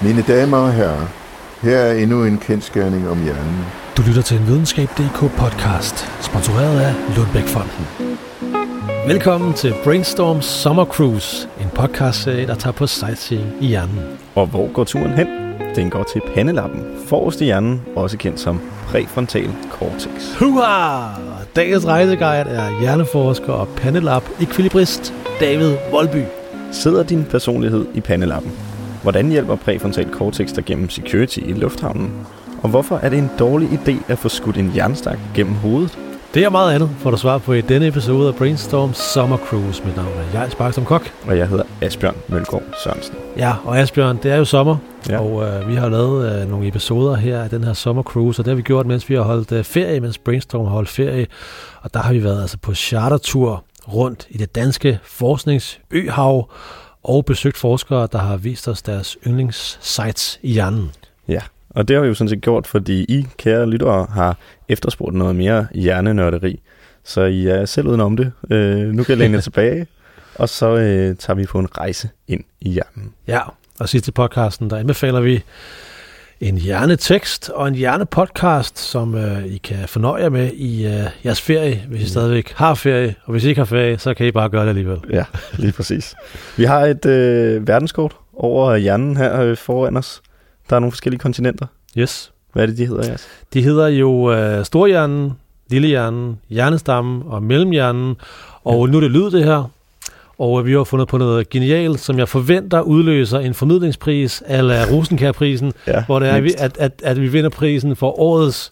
Mine damer og herrer, her er endnu en kendsgerning om hjernen. Du lytter til en Videnskab.dk podcast, sponsoreret af Lundbæk-fonden. Velkommen til Brainstorms Summer Cruise, en podcastserie, der tager på sightseeing i hjernen. Og hvor går turen hen? Den går til pandelappen, forrest i hjernen, også kendt som præfrontal cortex. Hurra! Dagens rejseguide er hjerneforsker og pandelab-ekvilibrist David Voldby. Sidder din personlighed i pandelappen? Hvordan hjælper præfrontal cortex dig gennem security i lufthavnen? Og hvorfor er det en dårlig idé at få skudt en jernstak gennem hovedet? Det og meget andet får du svar på i denne episode af Brainstorm Summer Cruise. Mit navn er Jais Barksom Kok. Og jeg hedder Asbjørn Mølgaard Sørensen. Ja, og Asbjørn, det er jo sommer, ja. Og vi har lavet nogle episoder her af den her Summer Cruise, og det har vi gjort, mens vi har holdt ferie, mens Brainstorm har holdt ferie. Og der har vi været altså på chartertur rundt i det danske forskningsøhav og besøgt forskere, der har vist os deres yndlingssites i hjernen. Ja, og det har vi jo sådan set gjort, fordi I, kære lyttere, har efterspurgt noget mere hjernenørderi. Så I er selv udenom det. Nu kan jeg læne tilbage, og så tager vi på en rejse ind i hjernen. Ja, og sidst i podcasten, der anbefaler vi en hjernetekst og en hjernepodcast, som I kan fornøje jer med i jeres ferie, hvis I stadigvæk har ferie. Og hvis I ikke har ferie, så kan I bare gøre det alligevel. Ja, lige præcis. Vi har et verdenskort over hjernen her foran os. Der er nogle forskellige kontinenter. Yes. Hvad er det, de hedder, Jas? De hedder jo storhjernen, lillehjernen, hjernestammen og mellemhjernen. Og nu er det lyd, det her. Og vi har fundet på noget genialt, som jeg forventer udløser en formidlingspris a Rosenkjærprisen, ja, hvor det er, at vi vinder prisen for årets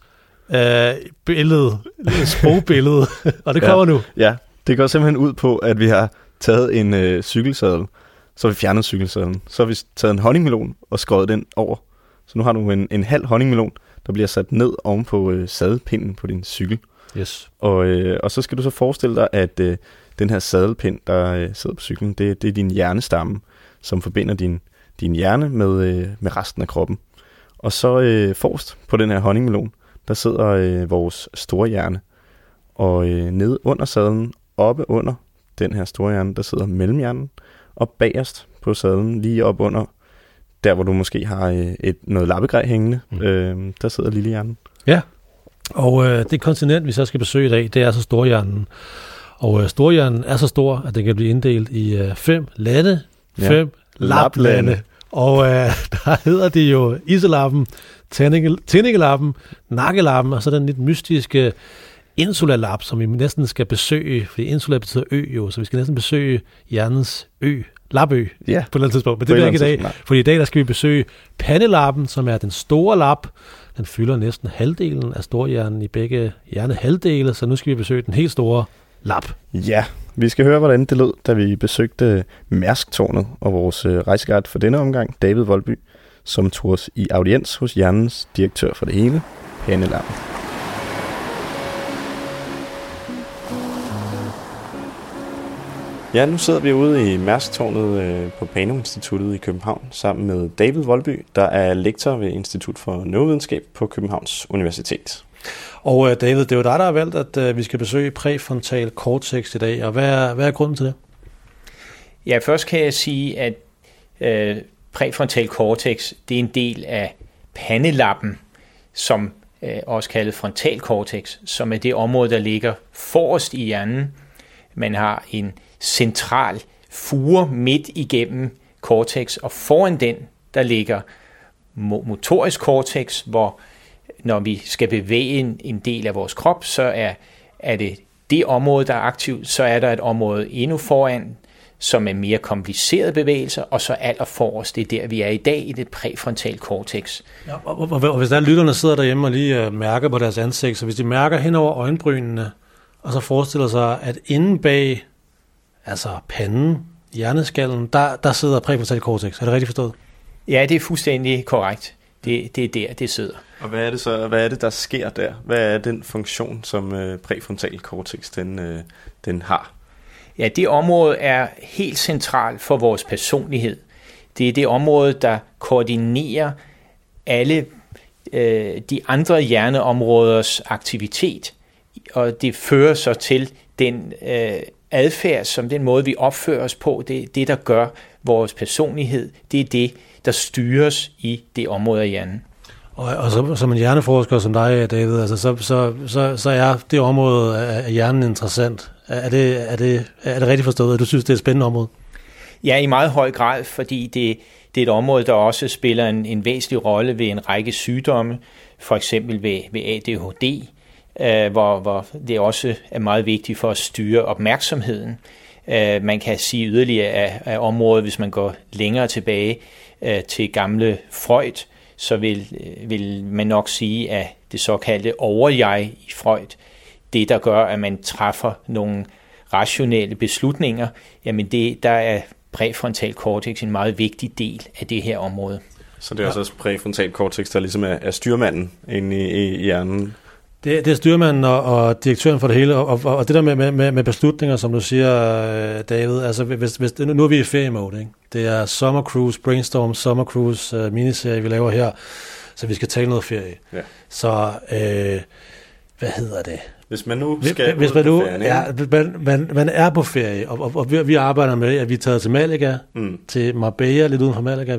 billede, sprogbillede, og det kommer nu. Ja, det går simpelthen ud på, at vi har taget en cykelsadel, så har vi fjernet cykelsadlen, så har vi taget en honningmelon og skåret den over. Så nu har du en halv honningmelon, der bliver sat ned oven på sadelpinden på din cykel. Yes. Og så skal du så forestille dig, at den her sadelpind, der sidder på cyklen, det er din hjernestamme, som forbinder din hjerne med resten af kroppen. Og så forrest på den her honningmelon, der sidder vores store hjerne. Og nede under sadlen, oppe under den her store hjerne, der sidder mellemhjernen. Og bagerst på sadlen, lige op under, der hvor du måske har noget lappegrej hængende, der sidder lillehjernen. Ja, og det kontinent, vi så skal besøge i dag, det er så storhjernen. Og storhjernen er så stor, at den kan blive inddelt i 5 lande, 5 laplande. Og der hedder de jo Iselappen, Tindingelappen, Nakkelappen, og så den lidt mystiske Insulalap, som vi næsten skal besøge, fordi insula betyder ø jo, så vi skal næsten besøge hjernens ø, lapø, på et eller andet tidspunkt. Men det bliver ikke i dag, fordi i dag der skal vi besøge pandelappen, som er den store lap. Den fylder næsten halvdelen af storhjernen i begge hjernehalvdele, så nu skal vi besøge den helt store lap. Ja, vi skal høre, hvordan det lød, da vi besøgte Mærsk-tårnet, og vores rejseguide for denne omgang, David Voldby, som tog os i audiens hos hjernens direktør for det hele, pandelappen. Ja, nu sidder vi ude i Mærsk-tårnet på Panum-instituttet i København sammen med David Voldby, der er lektor ved Institut for Neurovidenskab på Københavns Universitet. Og David, det er jo dig, der har valgt, at vi skal besøge præfrontal cortex i dag, og hvad er grunden til det? Ja, først kan jeg sige, at præfrontal cortex, det er en del af pandelappen, som også kaldet frontal cortex, som er det område, der ligger forrest i hjernen. Man har en central fure midt igennem cortex, og foran den, der ligger motorisk cortex, hvor når vi skal bevæge en del af vores krop, så er det område, der er aktivt. Så er der et område endnu foran, som er mere komplicerede bevægelser, og så allerforrest, det er der, vi er i dag, i det præfrontal cortex. Ja, og hvis der er lytterne sidder derhjemme og lige mærker på deres ansigt, så hvis de mærker hen over øjenbrynene, og så forestiller sig, at inde bag, altså panden, hjerneskallen, der sidder præfrontal cortex. Er det rigtigt forstået? Ja, det er fuldstændig korrekt. Det er der, det sidder. Og hvad er det, der sker der? Hvad er den funktion, som præfrontal cortex den har? Ja, det område er helt centralt for vores personlighed. Det er det område, der koordinerer alle de andre hjerneområders aktivitet, og det fører så til den adfærd, som den måde, vi opfører os på, det der gør vores personlighed, det er det, der styres i det område af hjernen. Og så, som en hjerneforsker som dig, David, altså, så er det område af hjernen interessant. Er det rigtigt forstået, at du synes, det er et spændende område? Ja, i meget høj grad, fordi det er et område, der også spiller en væsentlig rolle ved en række sygdomme, for eksempel ved ADHD, hvor det også er meget vigtigt for at styre opmærksomheden. Man kan sige yderligere af området, hvis man går længere tilbage til gamle Freud, så vil man nok sige, at det såkaldte overjeg i Freud, det der gør, at man træffer nogle rationelle beslutninger, jamen der er præfrontal cortex en meget vigtig del af det her område. Så det er også præfrontal cortex, der ligesom er styrmanden inde i hjernen? Det er styrmanden og direktøren for det hele, og det der med beslutninger, som du siger, David, altså hvis nu er vi i feriemode, ikke? Det er Summer Cruise, Brainstorm Summer Cruise miniserie, vi laver her, så vi skal tale noget ferie. Ja. Så, hvad hedder det? Hvis man nu skal på ferien, ja, man er på ferie, og vi arbejder med, at vi er taget til Malaga, til Marbella, lidt uden for Malaga.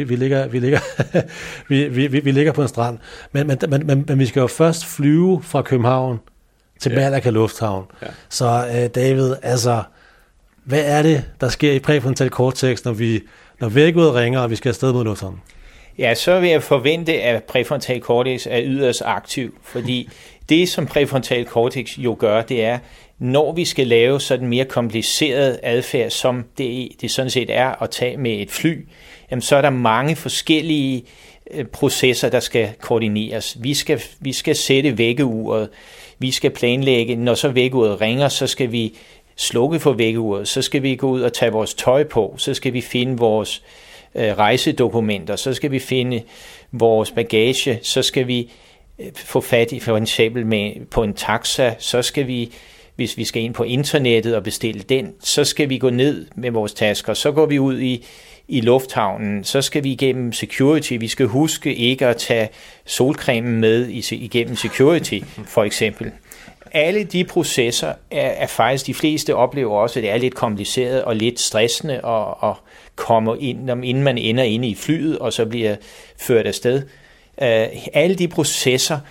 Vi ligger på en strand. Men vi skal jo først flyve fra København til Malaga Lufthavn. Ja. Så David, altså, hvad er det, der sker i præfrontal cortex, når vækkeuret ringer, og vi skal afsted mod lufthavnen? Ja, så vil jeg forvente, at præfrontal cortex er yderst aktiv, fordi det, som præfrontal cortex jo gør, det er, når vi skal lave sådan mere kompliceret adfærd, som det sådan set er at tage med et fly, jamen så er der mange forskellige processer, der skal koordineres. Vi skal sætte vækkeuret, vi skal planlægge, når så vækkeuret ringer, så skal vi slukke for vækkeuret, så skal vi gå ud og tage vores tøj på, så skal vi finde vores rejsedokumenter, så skal vi finde vores bagage, så skal vi få fat i for eksempel på en taxa, så skal vi, hvis vi skal ind på internettet og bestille den, så skal vi gå ned med vores tasker, så går vi ud i lufthavnen, så skal vi igennem security, vi skal huske ikke at tage solcremen med igennem security, for eksempel. Alle de processer er faktisk, de fleste oplever også, at det er lidt kompliceret og lidt stressende at komme ind, inden man ender inde i flyet, og så bliver ført afsted. Alle de processer,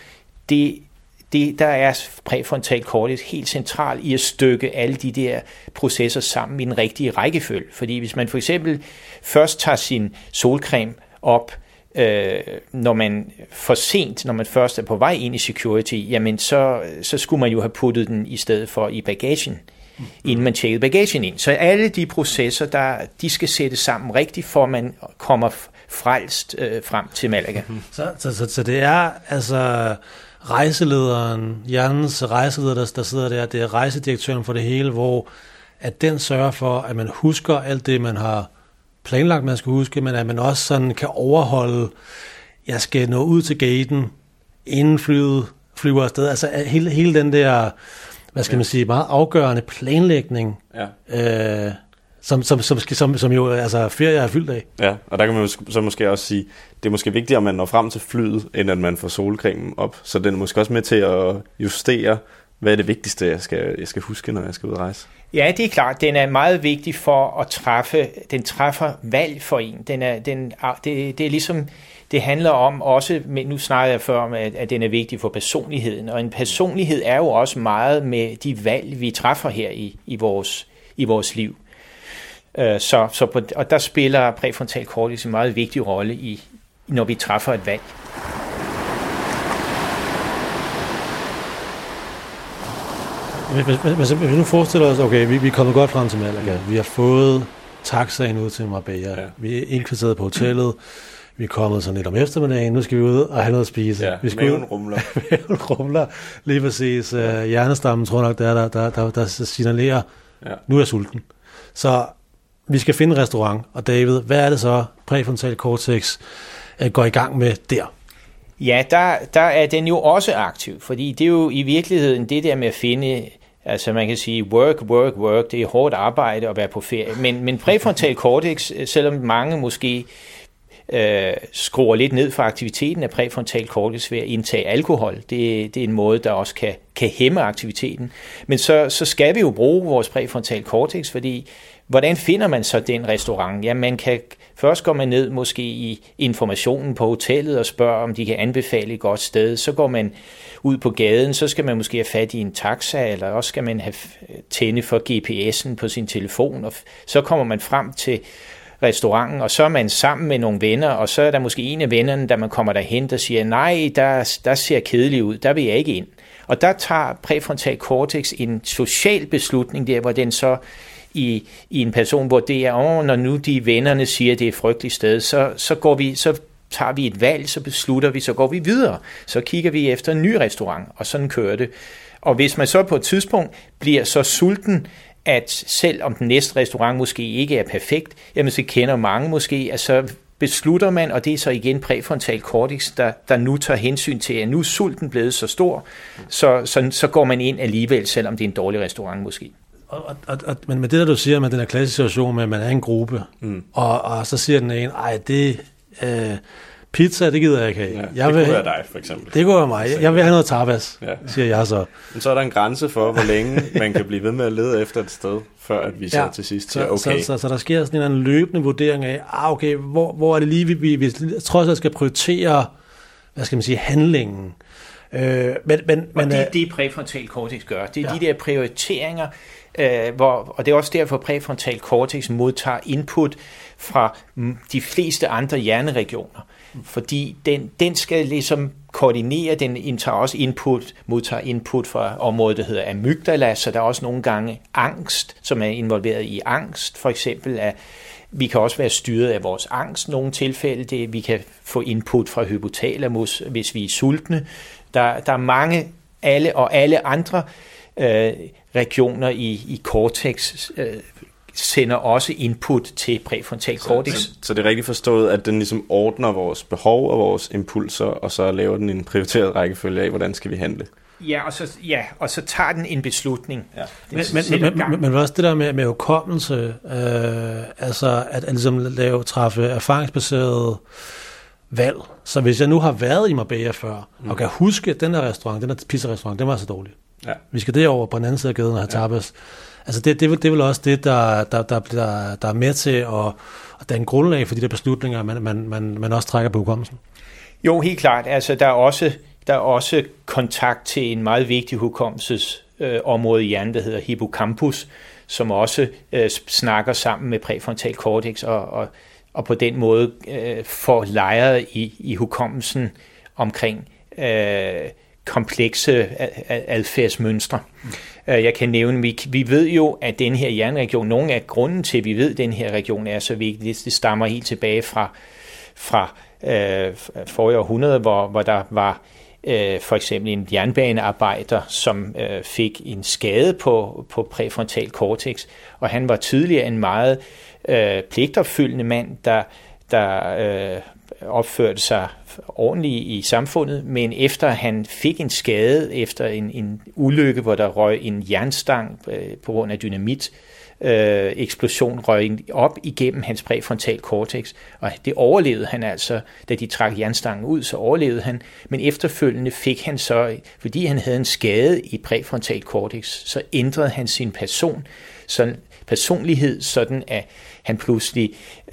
der er præfrontal cortex helt central i at stykke alle de der processer sammen i den rigtige rækkefølge. Fordi hvis man for eksempel først tager sin solcreme op, når man for sent, når man først er på vej ind i security, jamen så skulle man jo have puttet den i stedet for i bagagen, inden man tjekkede bagagen ind. Så alle de processer, de skal sættes sammen rigtigt, for man kommer frelst frem til Malaga. Så det er altså rejselederen, hjernens rejseleder, der sidder der, det er rejsedirektøren for det hele, hvor at den sørger for, at man husker alt det, man har planlagt, man skal huske, men at man også sådan kan overholde, jeg skal nå ud til gaten, inden flyet flyver afsted. Altså hele den der, hvad skal man sige, meget afgørende planlægning, som jo altså ferie er fyldt af. Ja, og der kan man så måske også sige, det er måske vigtigere, at man når frem til flyet, end at man får solcremen op. Så den er måske også med til at justere, hvad er det vigtigste, jeg skal huske, når jeg skal ud og rejse. Ja, det er klart. Den er meget vigtig for at træffer valg for en. Det er ligesom, det handler om også, nu snakker jeg før om, at den er vigtig for personligheden. Og en personlighed er jo også meget med de valg, vi træffer her i vores liv. Og der spiller præfrontal cortex en meget vigtig rolle når vi træffer et valg. Hvis vi nu forestiller os, okay, vi er kommet godt frem til Malaga. Vi har fået taxaen ud til Marbella. Ja. Vi er indkvarteret på hotellet. Vi er kommet sådan lidt om eftermiddagen. Nu skal vi ud og have noget at spise. Ja, vi skal maven rumler. Maven rumler, lige præcis. Hjernestammen, tror nok, der signalerer, nu er jeg sulten. Så vi skal finde en restaurant. Og David, hvad er det så, præfrontal cortex går i gang med der? Ja, der er den jo også aktiv, fordi det er jo i virkeligheden det der med at finde, altså man kan sige work, det er hårdt arbejde at være på ferie, men præfrontal cortex, selvom mange måske skruer lidt ned for aktiviteten af præfrontal cortex ved at indtage alkohol. Det er en måde, der også kan hæmme aktiviteten. Men så skal vi jo bruge vores præfrontal cortex, fordi hvordan finder man så den restaurant? Ja, først går man ned måske i informationen på hotellet og spørger, om de kan anbefale et godt sted. Så går man ud på gaden, så skal man måske have fat i en taxa, eller også skal man have tænde for GPS'en på sin telefon, og så kommer man frem til restauranten, og så er man sammen med nogle venner, og så er der måske en af vennerne, da man kommer derhen, der siger, nej, der ser kedeligt ud, der vil jeg ikke ind. Og der tager præfrontal cortex en social beslutning der, hvor den så i en person vurderer, når nu de vennerne siger, at det er et frygteligt sted, så tager vi et valg, så beslutter vi, så går vi videre. Så kigger vi efter en ny restaurant, og sådan kører det. Og hvis man så på et tidspunkt bliver så sulten, at selv om den næste restaurant måske ikke er perfekt, jamen så kender mange måske, at så beslutter man, og det er så igen præfrontal cortex, der nu tager hensyn til, at nu er sulten blevet så stor, så går man ind alligevel, selvom det er en dårlig restaurant måske. Men med det, der du siger med den her klassiske situation med, at man er en gruppe, og så siger den ene, pizza, det gider jeg ikke have. Ja, det kunne være dig, for eksempel. Det kunne være mig. Jeg vil have noget tapas, siger jeg så. Men så er der en grænse for, hvor længe man kan blive ved med at lede efter et sted, før at vi så til sidst siger, okay. Så der sker sådan en løbende vurdering af, okay, hvor er det lige, vi trods alt skal prioritere, hvad skal man sige, handlingen. Og det præfrontal cortex gør. Det er de der prioriteringer, og det er også derfor, præfrontal cortex modtager input fra de fleste andre hjerneregioner. Fordi den skal ligesom koordinere, den modtager input fra området, der hedder amygdala, så der er også nogle gange angst, som er involveret i angst. For eksempel, vi kan også være styret af vores angst nogle tilfælde. Vi kan få input fra hypotalamus, hvis vi er sultne. Der er mange, alle andre regioner i cortex sender også input til præfrontal cortex. Så det er rigtigt forstået, at den ligesom ordner vores behov og vores impulser, og så laver den en prioriteret rækkefølge af, hvordan skal vi handle. Og så tager den en beslutning. Ja. Men også det der med hukommelse, altså at ligesom træffe erfaringsbaserede valg. Så hvis jeg nu har været i Marbella før, og kan huske, at den her pizza-restaurant, den var så dårlig. Ja. Vi skal derover på den anden side af gaden og have tapas. Altså det er vel også det, der er med til at danne grundlag for de der beslutninger, man også trækker på hukommelsen. Jo, helt klart. Altså der er også kontakt til en meget vigtig hukommelsesområde i hjernen, der hedder hippocampus, som også snakker sammen med præfrontal cortex og på den måde får lejret i hukommelsen omkring komplekse adfærdsmønstre. Jeg kan nævne, vi ved jo, at den her hjerneregion, nogle af grunden til, at vi ved, at den her region er så vigtig, det stammer helt tilbage fra forrige århundrede, hvor der var for eksempel en jernbanearbejder, som fik en skade på præfrontal cortex, og han var tidligere en meget pligtopfyldende mand, der opførte sig ordentligt i samfundet, men efter han fik en skade, efter en ulykke, hvor der røg en jernstang på grund af dynamit, eksplosion røg op igennem hans præfrontal cortex, og det overlevede han altså, da de trak jernstangen ud, så overlevede han, men efterfølgende fik han så, fordi han havde en skade i præfrontal cortex, så ændrede han sin personlighed, sådan at han pludselig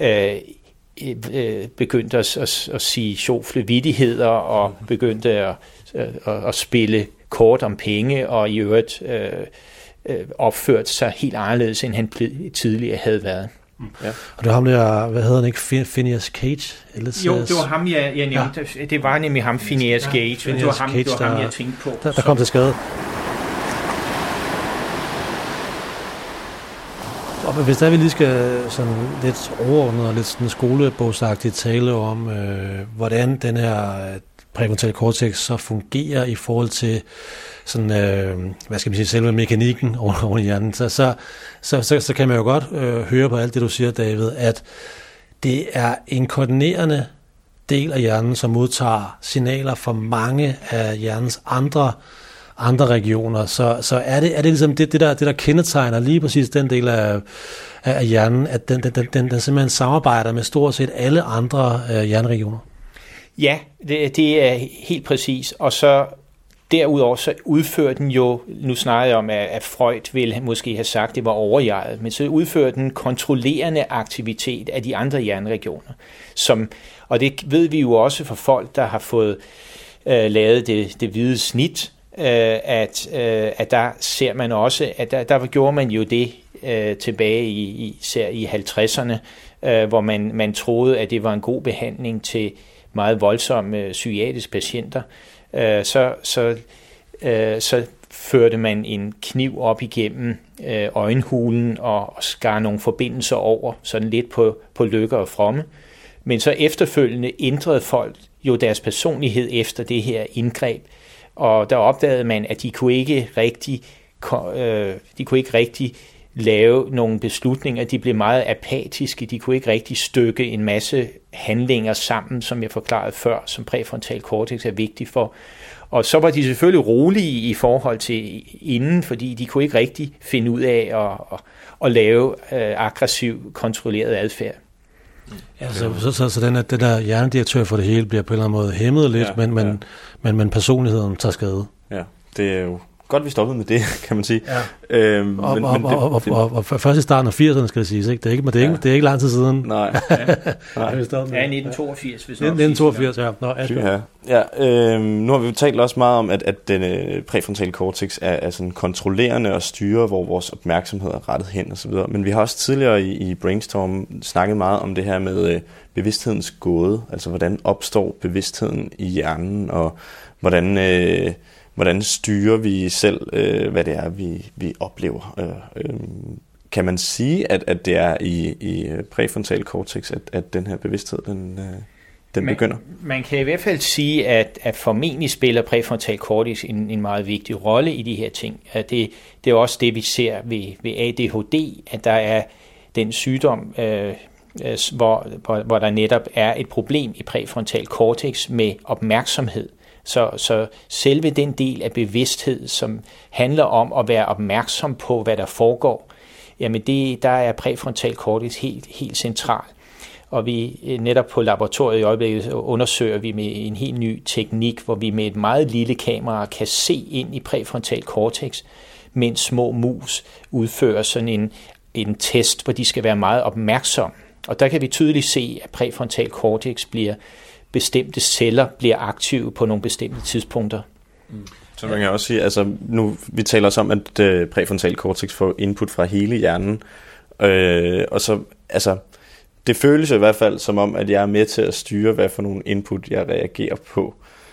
begyndte at sige sjofle vittigheder og begyndte at spille kort om penge og i øvrigt opførte sig helt anderledes, end han tidligere havde været. Ja. Og det var ham der, hvad hedder han ikke, Phineas Cage? Jo, det var ham, jeg nævnte. Ja. Det var nemlig ham, Phineas Cage. Phineas det var Cage, ham, jeg tænkte på. Der kom til skade. Og hvis der vi lige skal sådan lidt overordnet og lidt sådan skolebogsagtigt tale om, hvordan den her præfrontal cortex så fungerer i forhold til sådan, hvad skal man sige, selve mekanikken over i hjernen, så kan man jo godt høre på alt det, du siger, David, at det er en koordinerende del af hjernen, som modtager signaler fra mange af hjernens andre andre regioner. Så er det ligesom det der kendetegner lige præcis den del af hjernen, at den simpelthen samarbejder med stort set alle andre hjerneregioner? Ja, det er helt præcis. Og så derudover så udfører den jo, nu snakker jeg om, at Freud ville måske have sagt, at det var overjeget, men så udfører den kontrollerende aktivitet af de andre hjerneregioner. Og det ved vi jo også for folk, der har fået lavet det hvide snit, at der ser man også, at der gjorde man jo det tilbage især i 50'erne, hvor man troede, at det var en god behandling til meget voldsomme psykiatriske patienter. Så førte man en kniv op igennem øjenhulen og skar nogle forbindelser over, sådan lidt på Lykke og Fromme. Men så efterfølgende ændrede folk jo deres personlighed efter det her indgreb, og der opdagede man, at de kunne ikke rigtig lave nogle beslutninger. De blev meget apatiske. De kunne ikke rigtig stykke en masse handlinger sammen, som jeg forklarede før, som præfrontal cortex er vigtig for. Og så var de selvfølgelig rolige i forhold til inden, fordi de kunne ikke rigtig finde ud af at lave aggressiv, kontrolleret adfærd. Ja, så den der hjernedirektør for det hele bliver på en eller anden måde hæmmet lidt, men personligheden tager skade. Ja, det er jo godt, vi stoppede med det, kan man sige. Ja. Og først i starten af 80'erne, skal det siges, ikke? Det er ikke lang tid siden. Nej. Ja, 1982, hvis 1982, ja. Nu har vi jo talt også meget om, at den præfrontale cortex er sådan kontrollerende og styrer, hvor vores opmærksomhed er rettet hen og så videre. Men vi har også tidligere i Brainstorm snakket meget om det her med bevidsthedens gåde, altså hvordan opstår bevidstheden i hjernen, og hvordan styrer vi selv, hvad det er, vi oplever? Kan man sige, at det er i præfrontal cortex, at den her bevidsthed, den begynder? Man kan i hvert fald sige, at formentlig spiller præfrontal cortex en meget vigtig rolle i de her ting. Det er også det, vi ser ved ADHD, at der er den sygdom, hvor der netop er et problem i præfrontal cortex med opmærksomhed. Så selve den del af bevidsthed, som handler om at være opmærksom på, hvad der foregår, jamen der er præfrontal cortex helt central. Og vi netop på laboratoriet i øjeblikket undersøger vi med en helt ny teknik, hvor vi med et meget lille kamera kan se ind i præfrontal cortex, mens små mus udfører sådan en test, hvor de skal være meget opmærksom. Og der kan vi tydeligt se, at præfrontal cortex bestemte celler bliver aktive på nogle bestemte tidspunkter. Så man kan også sige, altså nu vi taler også om, at præfrontal cortex får input fra hele hjernen, og så altså det føles i hvert fald som om, at jeg er med til at styre, hvad for nogle input jeg reagerer på.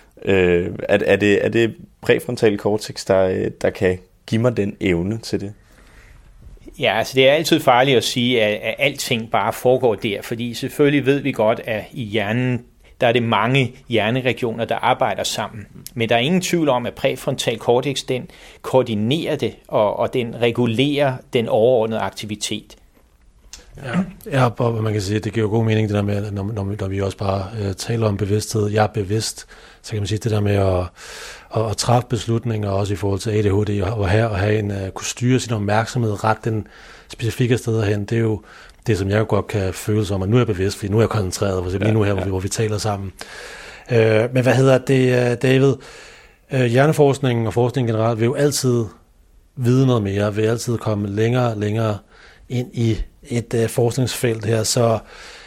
Er det præfrontal cortex, der kan give mig den evne til det? Ja, altså det er altid farligt at sige, at alting bare foregår der, fordi selvfølgelig ved vi godt, at i hjernen der er det mange hjerneregioner, der arbejder sammen. Men der er ingen tvivl om, at præfrontal cortex, den koordinerer det, og den regulerer den overordnede aktivitet. Ja, og man kan sige, at det giver god mening, det der med, når vi også bare taler om bevidsthed. Jeg er bevidst, så kan man sige, det der med at træffe beslutninger, også i forhold til ADHD, og have kunne styre sin opmærksomhed, ret den specifikke steder hen, det er jo det, som jeg godt kan føle som, at nu er jeg bevidst, fordi nu er jeg koncentreret, lige nu her, hvor vi taler sammen. Men hvad hedder det, David? Hjerneforskningen og forskningen generelt vil jo altid vide noget mere, vil altid komme længere ind i et forskningsfelt her, så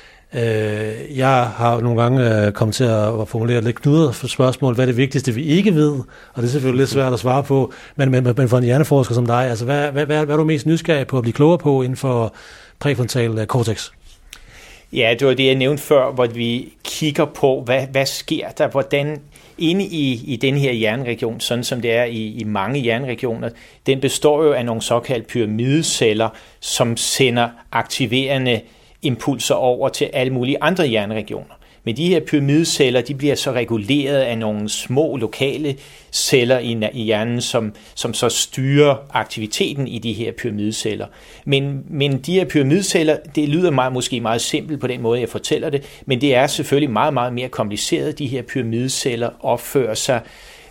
jeg har nogle gange kommet til at formulere lidt knuder for spørgsmål, hvad er det vigtigste, vi ikke ved, og det er selvfølgelig lidt svært at svare på, men for en hjerneforsker som dig, altså hvad er du mest nysgerrig på at blive klogere på inden for præfrontal cortex? Ja, det var det, jeg nævnte før, hvor vi kigger på, hvad sker der, hvordan inde i den her hjerneregion, sådan som det er i mange hjerneregioner, den består jo af nogle såkaldte pyramideceller, som sender aktiverende impulser over til alle mulige andre hjerneregioner. Men de her pyramideceller, de bliver så reguleret af nogle små lokale celler i hjernen, som så styrer aktiviteten i de her pyramideceller. Men de her pyramideceller, det lyder måske meget simpelt på den måde, jeg fortæller det, men det er selvfølgelig meget, meget mere kompliceret. De her pyramideceller opfører sig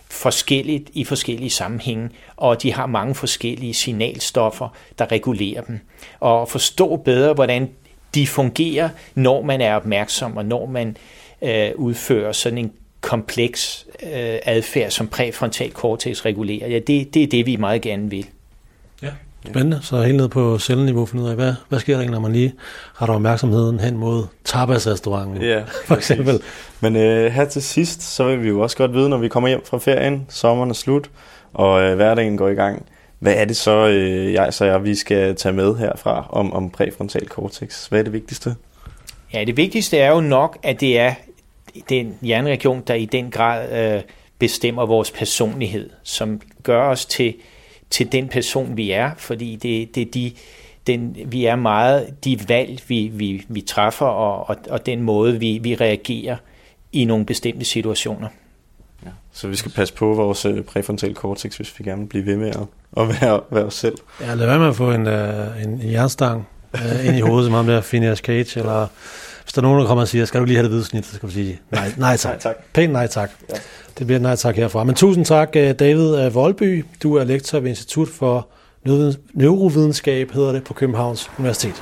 forskelligt i forskellige sammenhænge, og de har mange forskellige signalstoffer, der regulerer dem. Og at forstå bedre, hvordan de fungerer, når man er opmærksom, og når man udfører sådan en kompleks adfærd, som præfrontal cortex regulerer. Ja, det er det, vi meget gerne vil. Ja. Spændende. Så helt ned på celleniveau, finde ud af, hvad sker der egentlig, når man lige retter opmærksomheden hen mod tapasrestauranten, for eksempel. Men her til sidst, så vil vi jo også godt vide, når vi kommer hjem fra ferien, sommeren er slut, og hverdagen går i gang. Hvad er det så, vi skal tage med herfra om præfrontal cortex? Hvad er det vigtigste? Ja, det vigtigste er jo nok, at det er den hjerneregion, der i den grad bestemmer vores personlighed, som gør os til den person, vi er, fordi vi er meget de valg, vi træffer, og den måde, vi reagerer i nogle bestemte situationer. Ja, så vi skal passe på vores præfrontal cortex, hvis vi gerne vil blive ved med at være os selv. Ja, lad være med at få en jernstang ind i hovedet, som ham der Phineas Cage, eller hvis der er nogen, der kommer og siger, skal du lige have det hvide snit, så skal du sige nej tak. Pænt nej tak. Ja. Det bliver et nej tak herfra. Men tusind tak, David Voldby. Du er lektor ved Institut for Neurovidenskab, hedder det, på Københavns Universitet.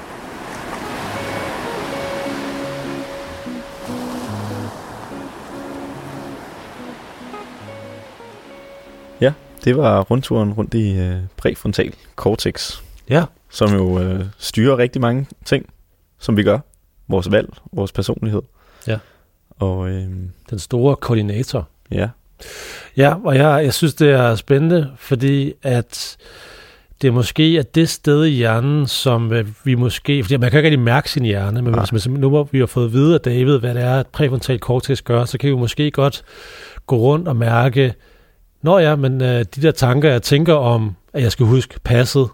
Ja, det var rundturen rundt i præfrontal cortex, som jo styrer rigtig mange ting, som vi gør. Vores valg, vores personlighed. Ja. Og den store koordinator. Ja. Ja, og jeg synes, det er spændende, fordi at det måske er det sted i hjernen, som vi måske... Fordi man kan ikke rigtig mærke sin hjerne, men hvis nu hvor vi har fået at vide af David, hvad det er, at præfrontal cortex gør, så kan vi måske godt gå rundt og mærke, men de der tanker, jeg tænker om, at jeg skal huske passet,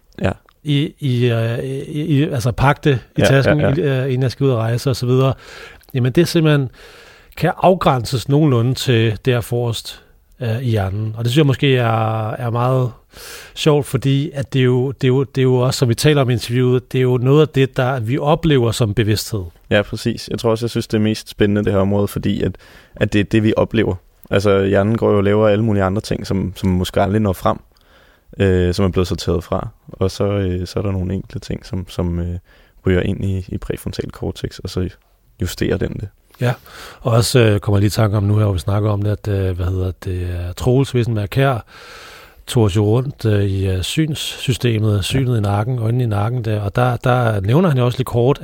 altså pakke det i tasken, inden jeg skal ud og rejse og så videre. Jamen det simpelthen kan afgrænses nogenlunde til der forrest i hjernen. Og det synes jeg måske er meget sjovt, fordi at det er jo også, som vi taler om i interviewet, det er jo noget af det, der vi oplever som bevidsthed. Ja, præcis. Jeg tror også, jeg synes, det er mest spændende det her område, fordi at det er det, vi oplever. Altså hjernen går jo og laver alle mulige andre ting, som måske aldrig når frem, som er blevet sorteret fra. Og så er der nogle enkelte ting, som ryger ind i præfrontal cortex, og så justerer den det. Ja, og også kommer jeg lige i tanke om nu her, hvor vi snakker om det, at Troels Vissenberg Kjær tog os jo rundt i synssystemet, synet i nakken, øjnene i nakken der, og der nævner han jo også lidt kort,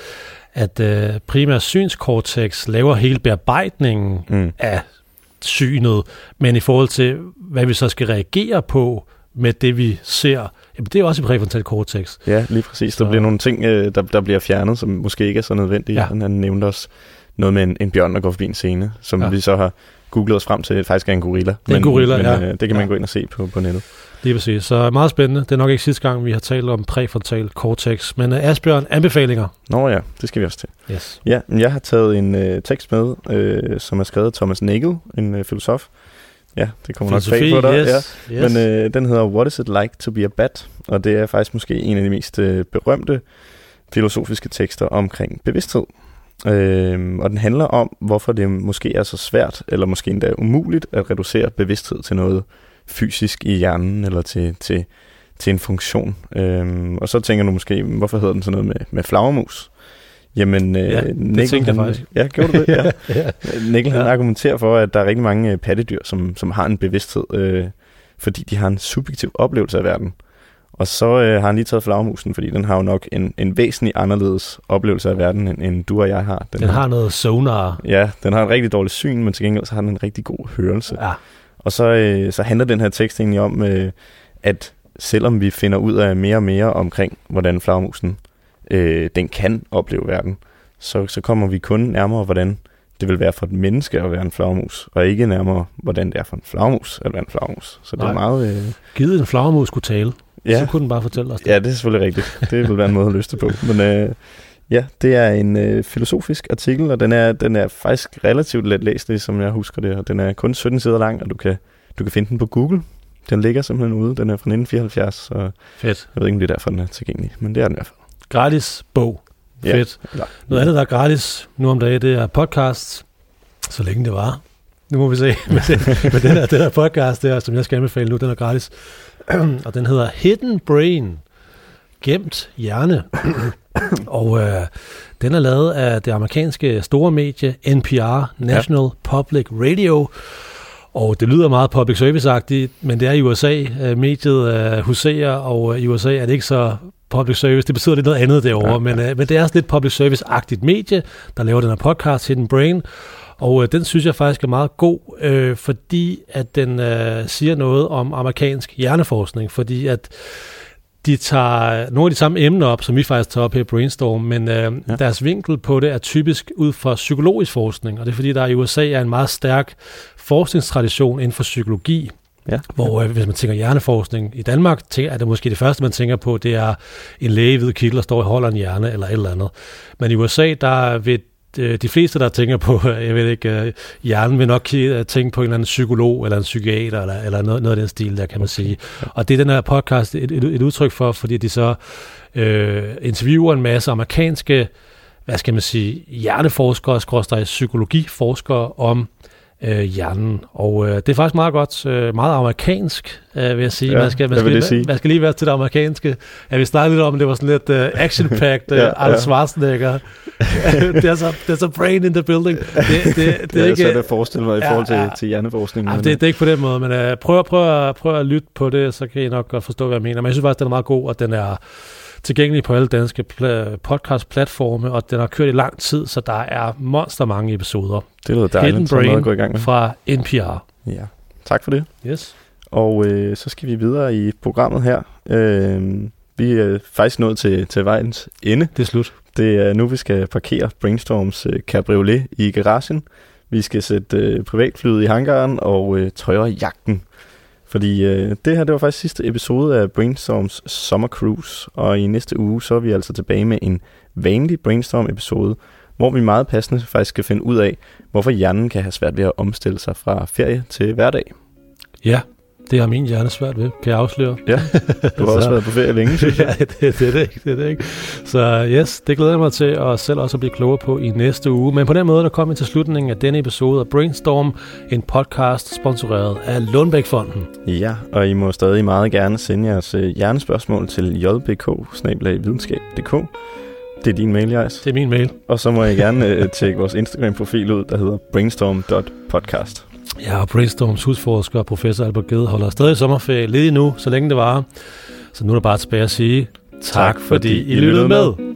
at primært synskortex laver hele bearbejdningen af synet, men i forhold til, hvad vi så skal reagere på med det, vi ser, jamen det er også i præfrontal cortex. Ja, lige præcis. Der bliver nogle ting, der bliver fjernet, som måske ikke er så nødvendige. Ja. Han nævnte også noget med en bjørn, der går forbi en scene, som vi så har googlet os frem til, faktisk er en gorilla. Det er en gorilla, men det kan man gå ind og se på nettet. Lige præcis. Så meget spændende. Det er nok ikke sidste gang, vi har talt om præfrontal cortex. Men Asbjørn, anbefalinger? Nå ja, det skal vi også til. Yes. Ja, jeg har taget en tekst med, som er skrevet af Thomas Nagel, en filosof. Ja, det kommer nok bag på dig. Yes. Men den hedder What is it like to be a bat? Og det er faktisk måske en af de mest berømte filosofiske tekster omkring bevidsthed. Og den handler om, hvorfor det måske er så svært, eller måske endda umuligt, at reducere bevidsthed til noget fysisk i hjernen, eller til en funktion. Og så tænker du måske, hvorfor hedder den sådan noget med flagermus? Jamen, det tænkte jeg faktisk. Ja, gjorde du det? Ja. Nagel han argumenterer for, at der er rigtig mange pattedyr, som har en bevidsthed, fordi de har en subjektiv oplevelse af verden. Og så har han lige taget flagermusen, fordi den har jo nok en væsentlig anderledes oplevelse af verden, end du og jeg har. Den har noget sonar. Ja, den har en rigtig dårlig syn, men til gengæld så har den en rigtig god hørelse. Ja. Og så handler den her tekst egentlig om, at selvom vi finder ud af mere og mere omkring, hvordan flagermusen den kan opleve verden, så kommer vi kun nærmere, hvordan det vil være for et menneske at være en flagermus, og ikke nærmere, hvordan det er for en flagermus at være en flagermus. Så det er meget... Givet en flagermus kunne tale, så kunne den bare fortælle os det. Ja, det er selvfølgelig rigtigt. Det vil være en måde at løse det på. Men ja, det er en filosofisk artikel, og den er faktisk relativt let læselig, som jeg husker det. Og den er kun 17 sider lang, og du kan finde den på Google. Den ligger simpelthen ude. Den er fra 1974, så fedt. Jeg ved ikke, om det er derfor, den er tilgængelig, men det er den i hvert fald. Gratis bog. Fedt. Ja. Noget andet, der er gratis nu om dagen, det er podcasts, så længe det var. Nu må vi se. Men den her podcast der, som jeg skal anbefale nu, den er gratis. Og den hedder Hidden Brain. Gemt hjerne. Og den er lavet af det amerikanske store medie NPR, National Public Radio. Og det lyder meget public service-agtigt, men det er i USA. Mediet huserer, og i USA er det ikke så public service. Det betyder lidt noget andet derovre, men det er også lidt public service-agtigt medie, der laver den her podcast, Hidden Brain. Og den synes jeg faktisk er meget god, fordi at den siger noget om amerikansk hjerneforskning, fordi at de tager nogle af de samme emner op, som vi faktisk tager op her i Brainstorm, men deres vinkel på det er typisk ud fra psykologisk forskning, og det er fordi, der i USA er en meget stærk forskningstradition inden for psykologi, hvor hvis man tænker hjerneforskning i Danmark, er det måske det første, man tænker på, det er en læge i hvid kittel, der står og holder en hjerne eller et eller andet. Men i USA, der vil de fleste, der tænker på, jeg ved ikke, hjernen vil nok tænke på en eller anden psykolog, eller en psykiater, eller noget af den stil, der kan man sige. Og det er den her podcast et udtryk for, fordi de så interviewer en masse amerikanske, hvad skal man sige, hjerneforskere, psykologiforskere om hjernen. Og det er faktisk meget godt, meget amerikansk, vil jeg sige. Man skal lige være til det amerikanske. Ja, vi snakkede lidt om, det var sådan lidt action-packed, Arnold Schwarzenegger. There's a brain in the building. Det er ikke, så det forestiller mig i forhold til hjerneforskning. Det er ikke på den måde, men prøv at lytte på det, så kan I nok godt forstå, hvad jeg mener. Men jeg synes faktisk, den er meget god, og den er tilgængelig på alle danske podcast-platforme, og den har kørt i lang tid, så der er monster mange episoder. Det lyder dejligt, så noget at gå i gang med. Fra NPR. Ja, tak for det. Yes. Og så skal vi videre i programmet her. Vi er faktisk nået til vejens ende. Det er slut. Det er nu, vi skal parkere Brainstorms cabriolet i garagen. Vi skal sætte privatflyet i hangaren og tøjre jagten. Fordi det her, det var faktisk sidste episode af Brainstorms Summer Cruise, og i næste uge, så er vi altså tilbage med en vanlig Brainstorm-episode, hvor vi meget passende faktisk skal finde ud af, hvorfor hjernen kan have svært ved at omstille sig fra ferie til hverdag. Ja, det har min hjerne svært ved, kan jeg afsløre. Ja, du har også været på ferie længe, synes jeg. Ja, det er det ikke. Så yes, det glæder jeg mig til at selv også blive klogere på i næste uge. Men på den måde, der kommer vi til slutningen af denne episode af Brainstorm, en podcast sponsoreret af Lundbeck-fonden. Ja, og I må stadig meget gerne sende jeres hjernespørgsmål til jbk@videnskab.dk. Det er din mail, Jais. Det er min mail. Og så må I gerne tjekke vores Instagram-profil ud, der hedder brainstorm.podcast. Ja, og Brainstorms husforsker, professor Albert Gede, holder stadig sommerferie lige nu, så længe det varer. Så nu er der bare tilbage at sige tak fordi I lyttede med.